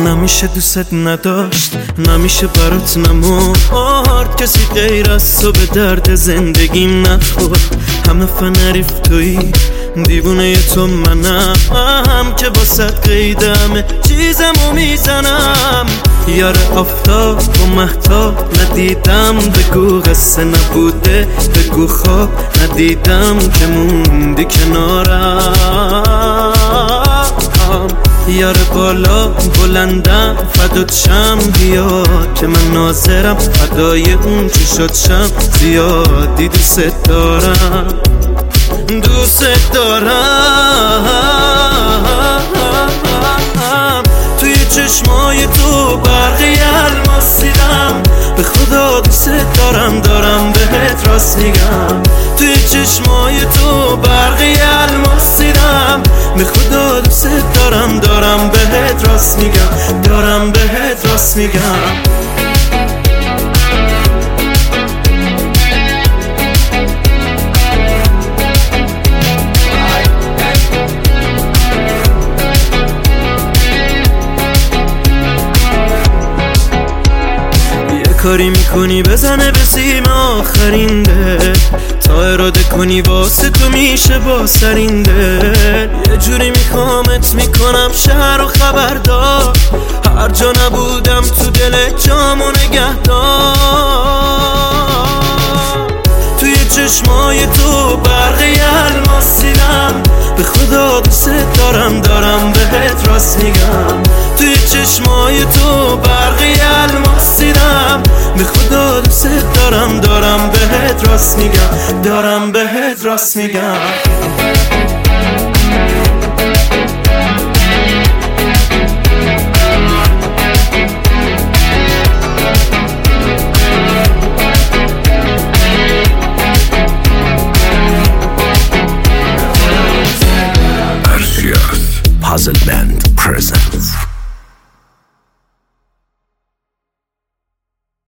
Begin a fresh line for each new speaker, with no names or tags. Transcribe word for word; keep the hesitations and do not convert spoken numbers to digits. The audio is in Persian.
نمیشه دوست نداشت، نمیشه برات نمورد، کسی غیر از تو به درد زندگیم نخورد. همه فنریف تویی، دیوونه تو منم که با صد قیدمه چیزمو میزنم. یار آفتاب و مهتاب ندیدم، بگو قصه نبوده، بگو خواب ندیدم که موندی کنارم. یار بالا بلندم فدات شم، بیا که من ناظرم فدای اون چی شد شم. زیادی دوست دارم، دوست دارم. توی چشمای تو برقی الماس دیدم، به خدا دوست دارم، دارم بهت راست میگم. توی چشمای تو برقی الماس دیدم، به خدا دوست دارم، دارم بهت راست میگم، دارم بهت راست میگم. کاری میکنی بزنه به سیم آخرین دل، تا اراده کنی واسه تو میشه با سرین دل. یه جوری میخوامت میکنم شهر و خبردار، هر جا نبودم تو دل جامو نگهدار. توی چشمای تو برقی الماس دیدم، به خدا دوست دارم، دارم بهت راست میگم. توی چشمای تو برقی الماس دیدم، به خدا دوست دارم، دارم بهت راست میگم، دارم بهت راست میگم.
Puzzle Man.